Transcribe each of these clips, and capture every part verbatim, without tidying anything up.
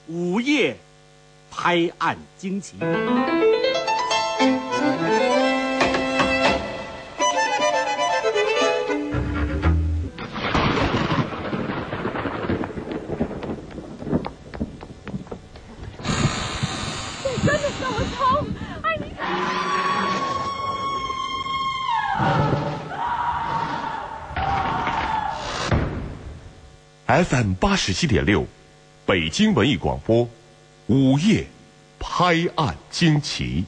午夜拍案惊奇。 真的是好痛！哎，你看。 F M 八十七点六，北京文艺广播，午夜拍案惊奇。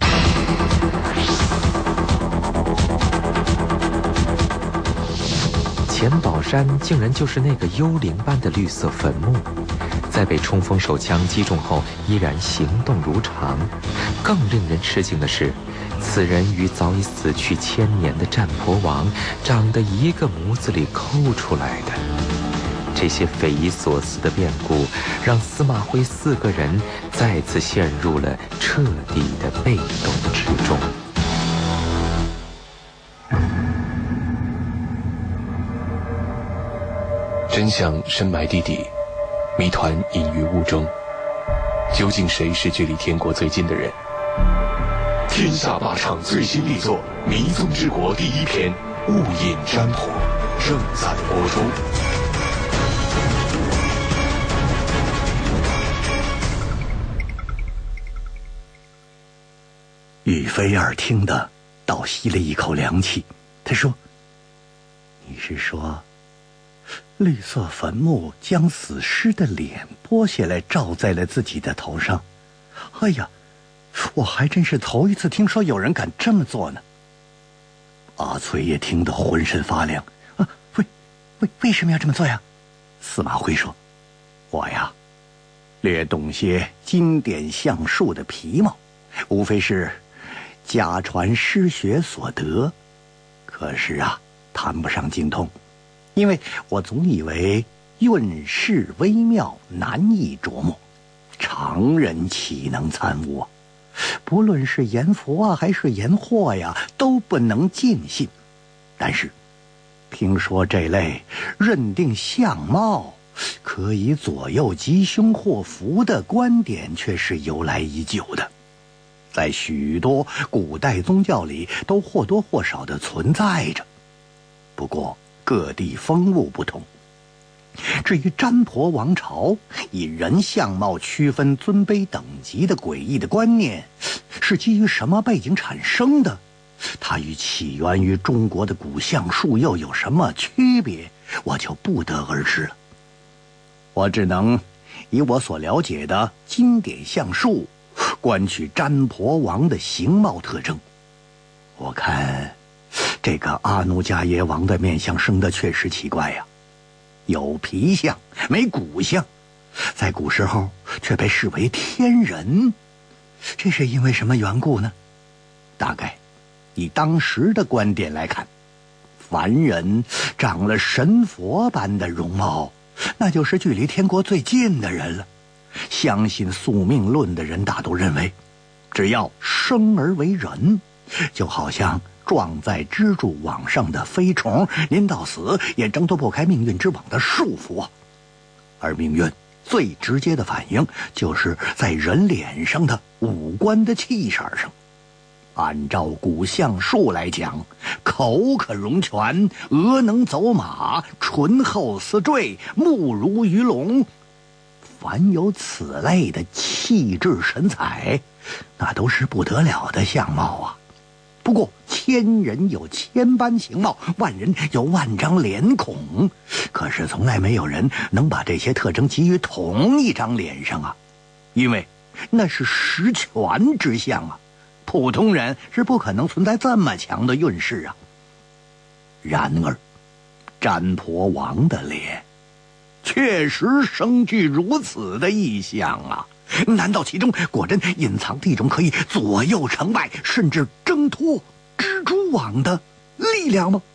钱宝山竟然就是那个幽灵般的绿色坟墓，在被冲锋手枪击中后依然行动如常。更令人吃惊的是，此人与早已死去千年的战婆王长得一个模子里抠出来的。这些匪夷所思的变故让司马徽四个人再次陷入了彻底的被动之中。 真相深埋地底，谜团隐于雾中。究竟谁是距离天国最近的人？天下霸唱最新力作《迷踪之国》第一篇《雾隐占婆》正在播出。 宇菲尔听得倒吸了一口凉气，他说：“你是说，绿色坟墓将死尸的脸剥下来罩在了自己的头上？哎呀，我还真是头一次听说有人敢这么做呢。”阿翠也听得浑身发凉。啊，为为为什么要这么做呀？司马徽说：“我呀，略懂些经典相术的皮毛，无非是家传师学所得，可是啊，谈不上精通，因为我总以为运势微妙，难以琢磨，常人岂能参悟啊？不论是言佛啊，还是言惑呀，都不能尽信。但是，听说这类认定相貌可以左右吉凶祸福的观点，却是由来已久的。在许多古代宗教里都或多或少地存在着，不过各地风物不同。至于占婆王朝以人相貌区分尊卑等级的诡异的观念是基于什么背景产生的，它与起源于中国的古相术又有什么区别，我就不得而知了。我只能以我所了解的经典相术观取占婆王的形貌特征。我看这个阿努迦耶王的面相生得确实奇怪呀，有皮相没骨相，在古时候却被视为天人，这是因为什么缘故呢？大概以当时的观点来看，凡人长了神佛般的容貌，那就是距离天国最近的人了。相信宿命论的人大都认为，只要生而为人，就好像撞在蜘蛛网上的飞虫，临到死也挣脱不开命运之网的束缚啊。而命运最直接的反应，就是在人脸上的五官的气色上。按照古相术来讲，口可容拳，额能走马，唇厚似坠，目如鱼龙，凡有此类的气质神采，那都是不得了的相貌啊。不过千人有千般形貌，万人有万张脸孔，可是从来没有人能把这些特征集于同一张脸上啊，因为那是十全之相啊，普通人是不可能存在这么强的运势啊。然而占婆王的脸确实生具如此的异象啊！难道其中果真隐藏着一种可以左右成败，甚至挣脱蜘蛛网的力量吗？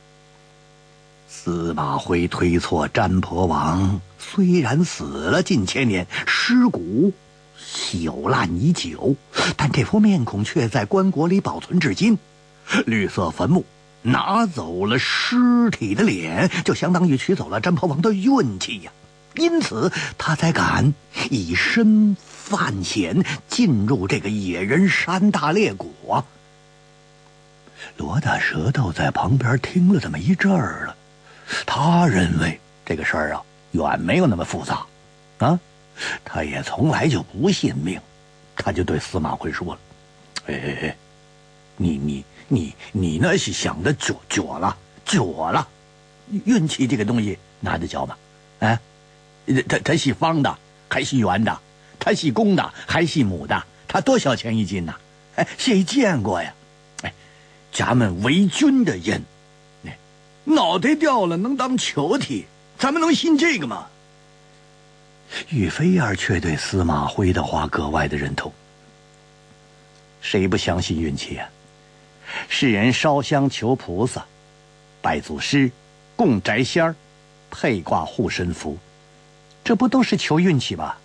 司马徽推测，占婆王虽然死了近千年，尸骨朽烂已久，但这副面孔却在棺椁里保存至今。绿色坟墓拿走了尸体的脸，就相当于取走了占婆王的运气呀。 因此他才敢以身犯险进入这个野人山大裂谷啊。罗大舌头在旁边听了这么一阵儿了，他认为这个事儿啊远没有那么复杂啊，他也从来就不信命，他就对司马徽说了：“哎哎哎，你你你你那是想的绝绝了绝了，运气这个东西拿得着吗？啊，它它是方的还是圆的？它是公的还是母的？它多少钱一斤呢？哎，谁见过呀？哎，咱们为君的人，哎，脑袋掉了能当球踢，咱们能信这个吗？”玉飞儿却对司马徽的话格外的认同。谁不相信运气啊？世人烧香求菩萨，拜祖师，供宅仙儿，配挂护身符，这不都是求运气吗？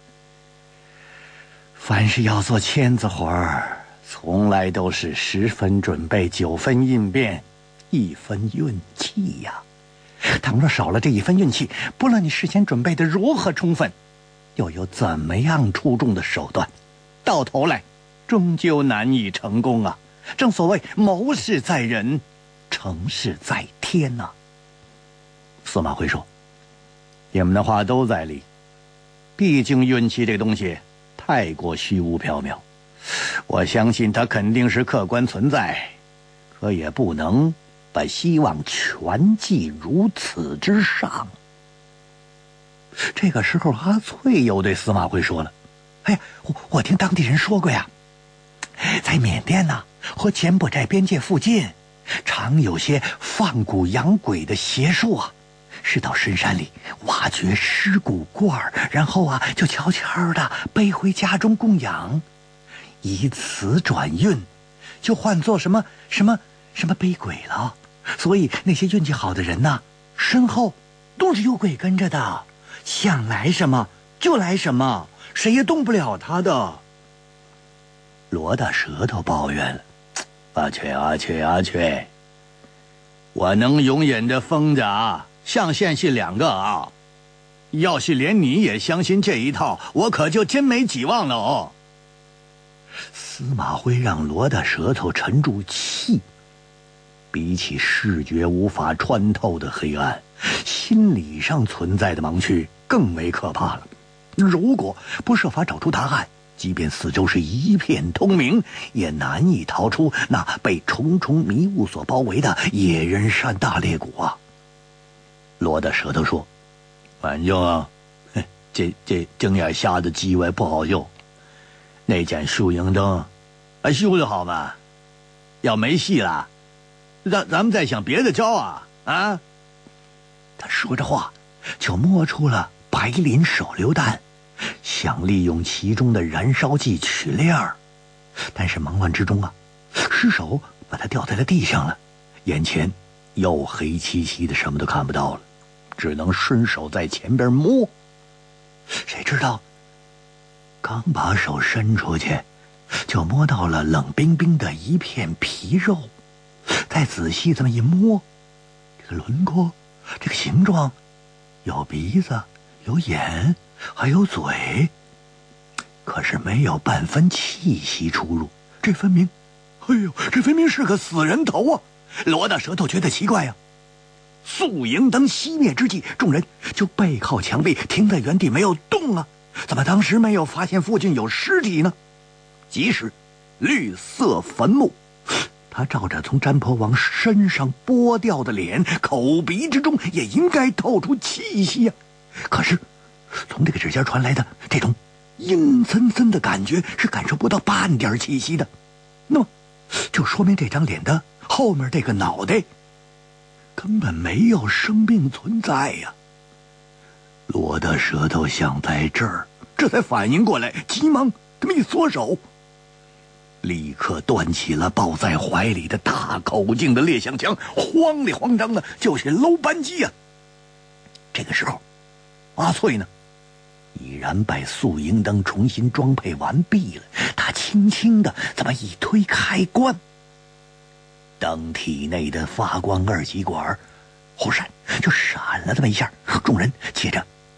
凡是要做签子活儿，从来都是十分准备，九分应变，一分运气呀。倘若少了这一分运气，不论你事先准备的如何充分，又有怎么样出众的手段，到头来终究难以成功啊。正所谓谋事在人，成事在天呐、啊。司马徽说：“你们的话都在理，毕竟运气这个东西太过虚无缥缈，我相信它肯定是客观存在，可也不能把希望全寄如此之上。”这个时候，阿翠又对司马徽说了：“哎呀，我我听当地人说过呀，在缅甸呐、啊、和柬埔寨边界附近，常有些放蛊养鬼的邪术啊，是到深山里挖掘尸骨罐，然后啊就悄悄的背回家中供养，以此转运，就换作什么什么什么背鬼了。所以那些运气好的人呐、啊，身后都是有鬼跟着的。”想来什么就来什么，谁也动不了他的。罗大舌头抱怨了：“阿雀阿雀阿雀，我能容忍的疯子啊，象限是两个啊，要是连你也相信这一套，我可就真没指望了哦。”司马徽让罗大舌头沉住气，比起视觉无法穿透的黑暗，心理上存在的盲区更为可怕了。如果不设法找出答案，即便四周是一片通明，也难以逃出那被重重迷雾所包围的野人山大裂谷啊。罗大舌头说：“反正啊，这这睁眼瞎的机会不好用，那盏树影灯还修就好吧，要没戏了，咱咱们再想别的招啊啊！”他说着话，就摸出了白磷手榴弹，想利用其中的燃烧剂取亮儿，但是忙乱之中啊，失手把它掉在了地上了，眼前又黑漆漆的，什么都看不到了，只能伸手在前边摸。谁知道刚把手伸出去，就摸到了冷冰冰的一片皮肉，再仔细这么一摸，这个轮廓，这个形状，有鼻子，有眼，还有嘴，可是没有半分气息出入，这分明，哎呦，这分明是个死人头啊！罗大舌头觉得奇怪啊。宿营灯熄灭之际，众人就背靠墙壁，停在原地没有动啊！怎么当时没有发现附近有尸体呢？即使绿色坟墓，他照着从占婆王身上剥掉的脸，口鼻之中也应该透出气息啊！可是从这个指尖传来的这种阴森森的感觉是感受不到半点气息的，那么就说明这张脸的后面这个脑袋根本没有生命存在呀、啊！罗大舌头想在这儿，这才反应过来，急忙这么一缩手，立刻端起了抱在怀里的大口径的猎响枪，慌里慌张的就是搂扳机啊！这个时候，阿翠呢，已然把宿营灯重新装配完毕了。他轻轻的这么一推开关，灯体内的发光二极管忽闪就闪了这么一下，众人接着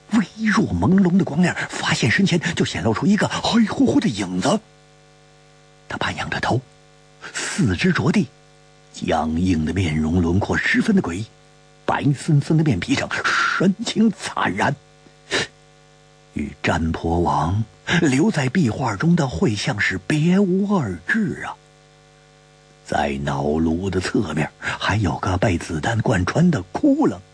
微弱朦胧的光亮发现身前，就显露出一个黑乎乎的影子。他半仰着头，四肢着地，僵硬的面容轮廓十分的诡异，白森森的面皮上神情惨然，与占婆王留在壁画中的绘像是别无二致啊。在脑颅的侧面还有个被子弹贯穿的窟窿，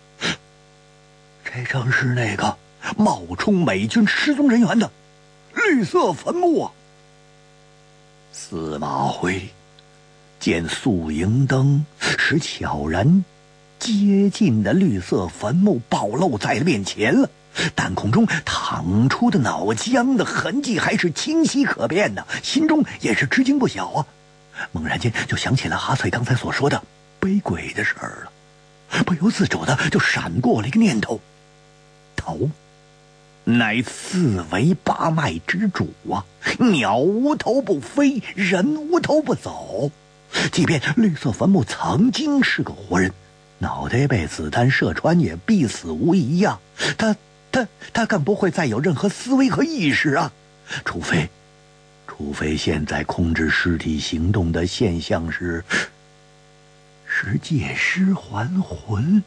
这正是那个冒充美军失踪人员的绿色坟墓啊！司马徽见宿营灯使悄然接近的绿色坟墓暴露在了面前了，弹孔中淌出的脑浆的痕迹还是清晰可辨的，心中也是吃惊不小啊！猛然间就想起了阿翠刚才所说的背鬼的事儿了，不由自主的就闪过了一个念头：头乃四维八脉之主啊，鸟无头不飞，人无头不走。即便绿色坟墓曾经是个活人，脑袋被子弹射穿也必死无疑呀，他他他更不会再有任何思维和意识啊，除非除非现在控制尸体行动的现象是是借尸还魂。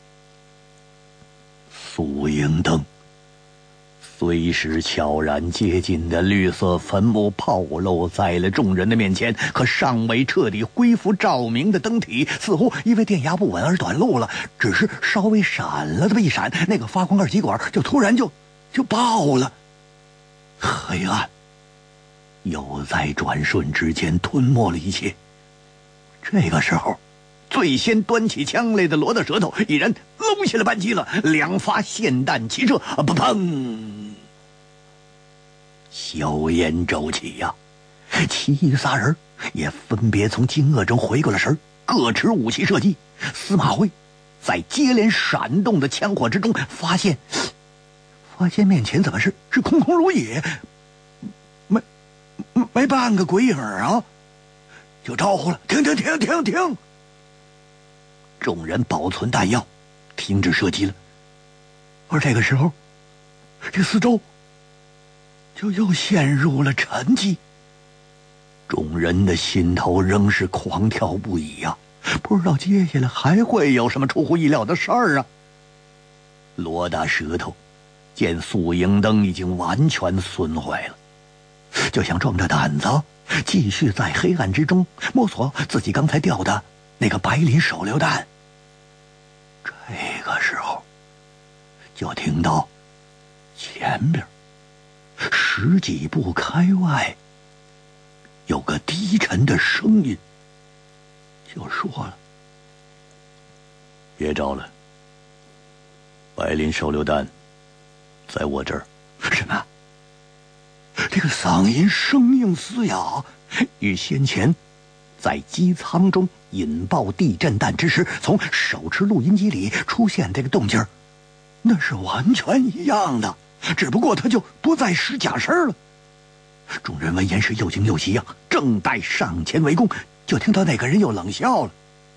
宿营灯随时悄然接近的绿色坟墓暴露在了众人的面前，可尚未彻底恢复照明的灯体似乎因为电压不稳而短路了，只是稍微闪了这么一闪，那个发光二极管就突然就就爆了。黑暗又在转瞬之间吞没了一切。这个时候最先端起枪来的罗大舌头已然搂下了扳机了，两发霰弹齐射，砰砰，硝烟骤起呀、啊！其余仨人也分别从惊愕中回过了神，各持武器射击。司马徽在接连闪动的枪火之中发现发现面前怎么是是空空如也，没没半个鬼影啊！就招呼了：停停停停停！众人保存弹药，停止射击了。而这个时候，这四周就又陷入了沉寂。众人的心头仍是狂跳不已呀、啊，不知道接下来还会有什么出乎意料的事儿啊。罗大舌头见宿营灯已经完全损坏了，就想壮着胆子继续在黑暗之中摸索自己刚才掉的那个白磷手榴弹。这个时候就听到前边十几步开外有个低沉的声音就说了：别招了，白磷手榴弹在我这儿。什么？这个嗓音生硬嘶哑，与先前在机舱中引爆地震弹之时从手持录音机里出现这个动静那是完全一样的，只不过他就不再使假声了。众人闻言是又惊又喜呀、啊，正待上前围攻，就听到那个人又冷笑了：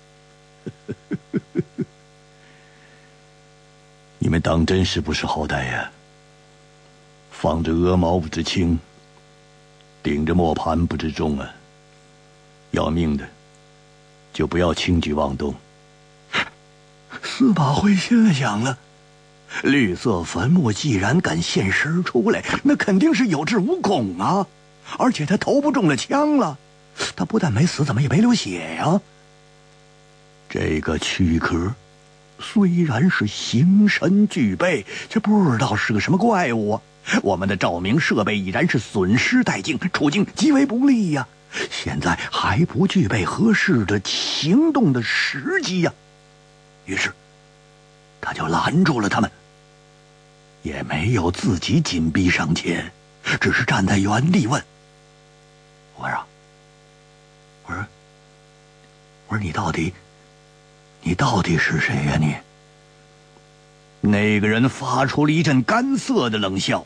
你们当真是不识好歹呀、啊？放着鹅毛不知轻，顶着磨盘不知重啊！要命的就不要轻举妄动。司马徽心里想了，绿色坟墓既然敢现身出来，那肯定是有恃无恐啊！而且他头部中了枪了，他不但没死，怎么也没流血呀？这个躯壳虽然是形神俱备，却不知道是个什么怪物啊！我们的照明设备已然是损失殆尽，处境极为不利呀、啊！现在还不具备合适的行动的时机呀、啊！于是他就拦住了他们，也没有自己紧逼上前，只是站在原地问：我说我说我说你到底你到底是谁呀、啊、你？那个人发出了一阵干涩的冷笑：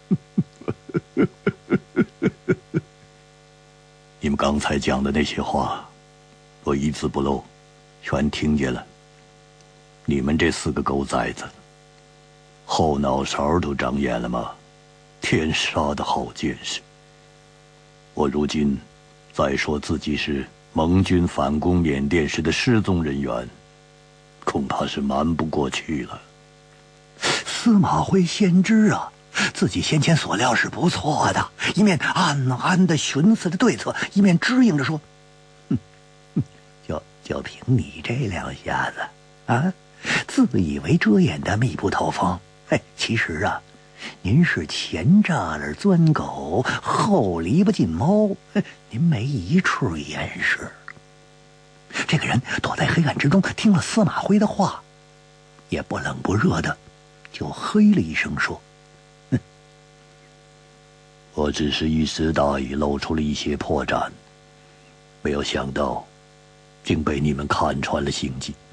你们刚才讲的那些话我一字不漏全听见了，你们这四个狗崽子后脑勺都长眼了吗？天杀的好见识！我如今再说自己是盟军反攻缅甸时的失踪人员，恐怕是瞒不过去了。司马徽先知啊，自己先前所料是不错的，一面暗暗的寻思着对策，一面支应着说：“哼，哼就就凭你这两下子啊，自以为遮掩的密不透风。嘿，其实啊，您是前栅栏钻狗，后篱笆进猫，您没一处掩饰。”这个人躲在黑暗之中，听了司马徽的话，也不冷不热的就嘿了一声说：“哼，我只是一时大意，露出了一些破绽，没有想到竟被你们看穿了行迹。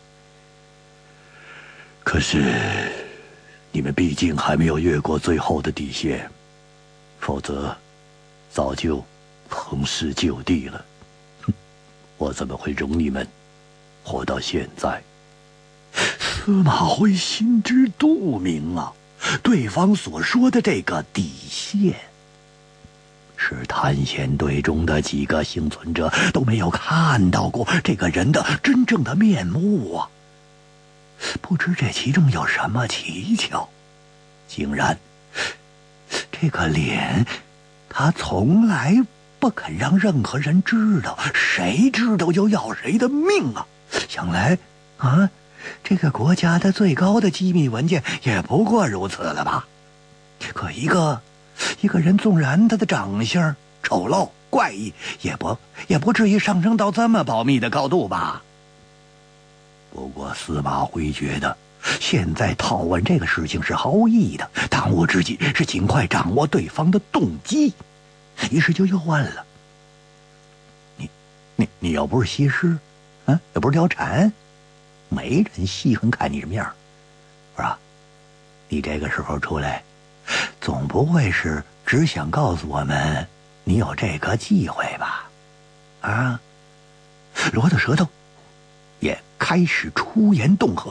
可是你们毕竟还没有越过最后的底线，否则早就横尸就地了。哼，我怎么会容你们活到现在？”司马徽心知肚明啊，对方所说的这个底线，是探险队中的几个幸存者都没有看到过这个人的真正的面目啊！不知这其中有什么蹊跷，竟然这个脸，他从来不肯让任何人知道，谁知道就要谁的命啊！想来啊，这个国家的最高的机密文件也不过如此了吧？可一个一个人，纵然他的长相丑陋怪异，也不也不至于上升到这么保密的高度吧？不过司马徽觉得现在讨问这个事情是毫无意义的，当务之急是尽快掌握对方的动机。于是就又问了：“你你你要不是西施，啊，也不是貂蝉，没人稀罕看你什么样。是吧？你这个时候出来，总不会是只想告诉我们你有这个忌讳吧？啊？”罗的舌头也开始出言恫吓：“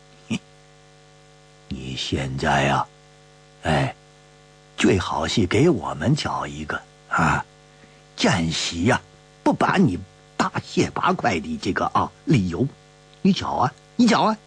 你现在呀、啊，哎，最好是给我们找一个啊，暂时呀、啊、不把你大卸八块的这个啊理由，你找啊，你找啊。”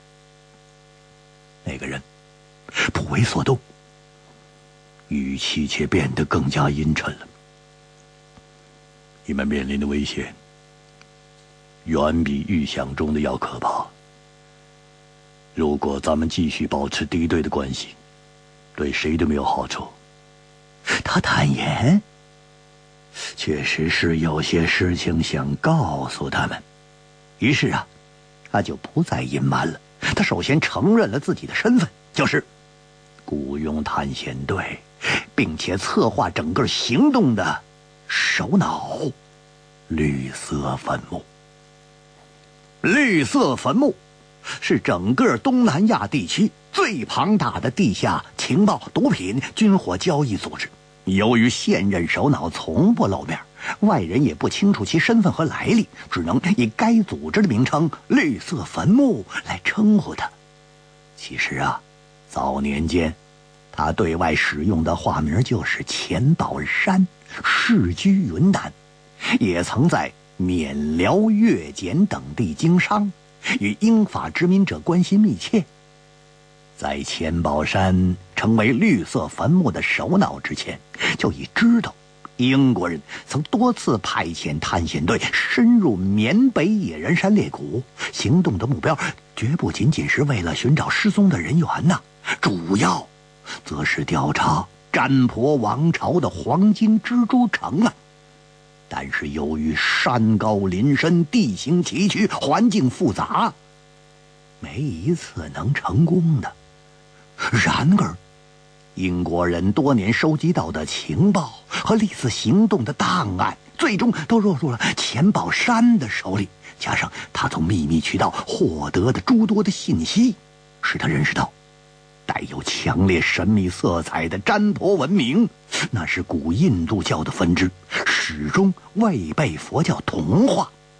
那个人不为所动，语气却变得更加阴沉了。你们面临的危险远比预想中的要可怕。如果咱们继续保持敌对的关系，对谁都没有好处。他坦言，确实是有些事情想告诉他们。于是啊，他就不再隐瞒了。他首先承认了自己的身份，就是雇佣探险队，并且策划整个行动的首脑——绿色坟墓。绿色坟墓是整个东南亚地区最庞大的地下情报、毒品、军火交易组织。由于现任首脑从不露面，外人也不清楚其身份和来历，只能以该组织的名称“绿色坟墓”来称呼他。其实啊，早年间他对外使用的化名就是钱宝山，世居云南，也曾在缅辽、越柬等地经商，与英法殖民者关系密切。在钱宝山成为绿色坟墓的首脑之前，就已知道英国人曾多次派遣探险队深入缅北野人山猎谷，行动的目标绝不仅仅是为了寻找失踪的人员呐，主要则是调查占婆王朝的黄金蜘蛛城啊。但是由于山高林深，地形崎岖，环境复杂，没一次能成功的。然而英国人多年收集到的情报和历次行动的档案，最终都落入了钱宝山的手里。加上他从秘密渠道获得的诸多的信息，使他认识到带有强烈神秘色彩的占婆文明，那是古印度教的分支，始终未被佛教同化。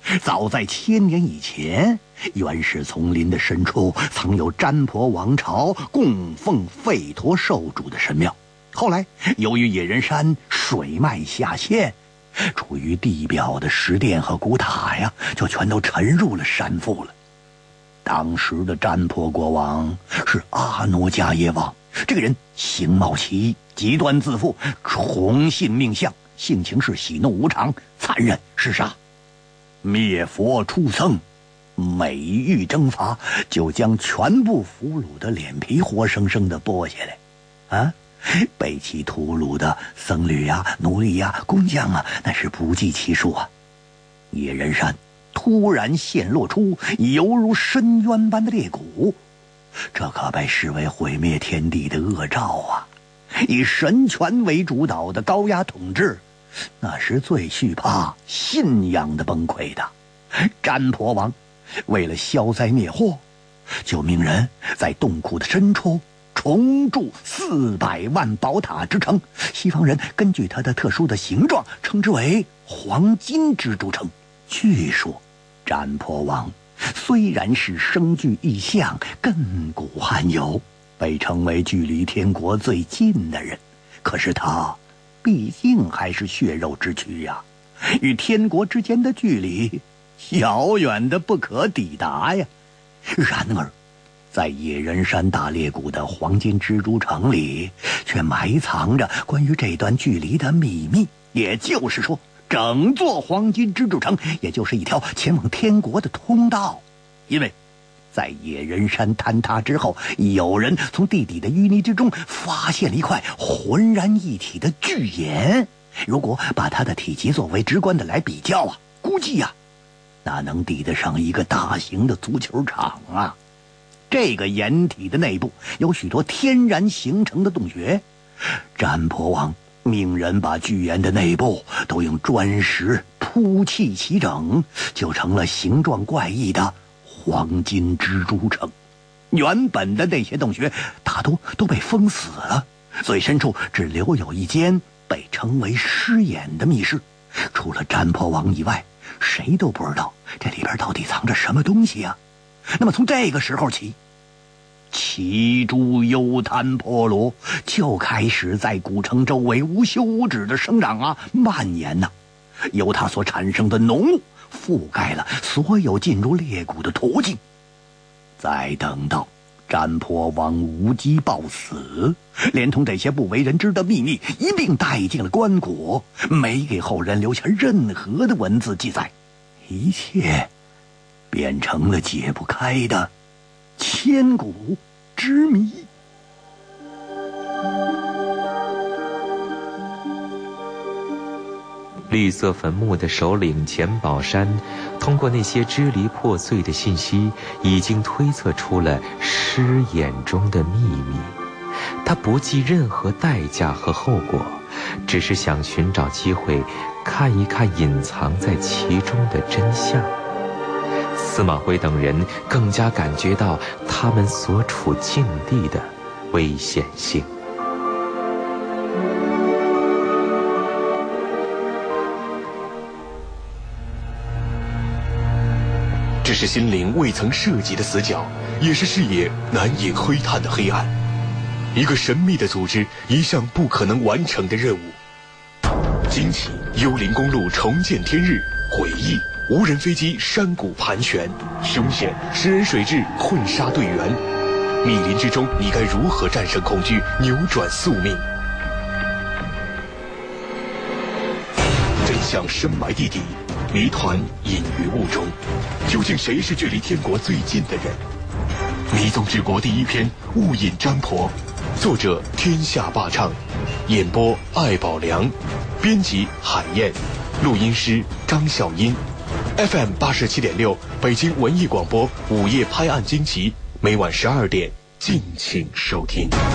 早在千年以前，原始丛林的深处曾有占婆王朝供奉吠陀受主的神庙。后来由于野人山水脉下陷，处于地表的石殿和古塔呀，就全都沉入了山腹了。当时的占婆国王是阿诺迦耶王，这个人形貌奇异，极端自负，崇信命相，性情是喜怒无常，残忍嗜杀，灭佛出僧，每欲征伐，就将全部俘虏的脸皮活生生的剥下来，啊，被其屠戮的僧侣呀、奴隶呀、工匠啊，那是不计其数啊。野人山突然现露出犹如深渊般的裂谷，这可被视为毁灭天地的恶兆啊！以神权为主导的高压统治，那是最惧怕信仰的崩溃的。占婆王为了消灾灭祸，就命人在洞窟的深处重筑四百万宝塔之城，西方人根据它的特殊的形状称之为黄金蜘蛛城。据说占婆王虽然是生具异象，亘古罕有，被称为距离天国最近的人，可是他毕竟还是血肉之躯呀、啊，与天国之间的距离遥远的不可抵达呀。然而在野人山大裂谷的黄金蜘蛛城里，却埋藏着关于这段距离的秘密。也就是说，整座黄金蜘蛛城也就是一条前往天国的通道。因为在野人山坍塌之后，有人从地底的淤泥之中发现了一块浑然一体的巨岩，如果把它的体积作为直观的来比较啊，估计呀、啊，那能抵得上一个大型的足球场啊。这个岩体的内部有许多天然形成的洞穴，占婆王命人把巨岩的内部都用砖石铺砌齐整，就成了形状怪异的黄金蜘蛛城。原本的那些洞穴大多都被封死了，最深处只留有一间被称为尸眼的密室，除了占婆王以外，谁都不知道这里边到底藏着什么东西啊。那么从这个时候起，奇蛛幽滩婆罗就开始在古城周围无休无止的生长啊，蔓延呐、啊，由它所产生的浓雾覆盖了所有进入裂谷的途径。再等到占婆王无机暴死，连同这些不为人知的秘密一并带进了棺椁，没给后人留下任何的文字记载，一切变成了解不开的千古之谜。 绿色坟墓的首领钱宝山，通过那些支离破碎的信息，已经推测出了尸眼中的秘密。他不计任何代价和后果，只是想寻找机会，看一看隐藏在其中的真相。司马徽等人更加感觉到他们所处境地的危险性。 这是心灵未曾涉及的死角，也是视野难以窥探的黑暗。一个神秘的组织，一项不可能完成的任务。惊奇幽灵公路重见天日，诡异无人飞机山谷盘旋，凶险食人水蛭混杀队员。密林之中，你该如何战胜恐惧，扭转宿命？真相深埋地底，谜团隐于雾中。究竟谁是距离天国最近的人？迷踪之国第一篇《雾隐占婆》，作者天下霸唱，演播艾宝良，编辑海燕，录音师张笑音。F M 八十七点六，北京文艺广播午夜拍案惊奇，每晚十二点敬请收听。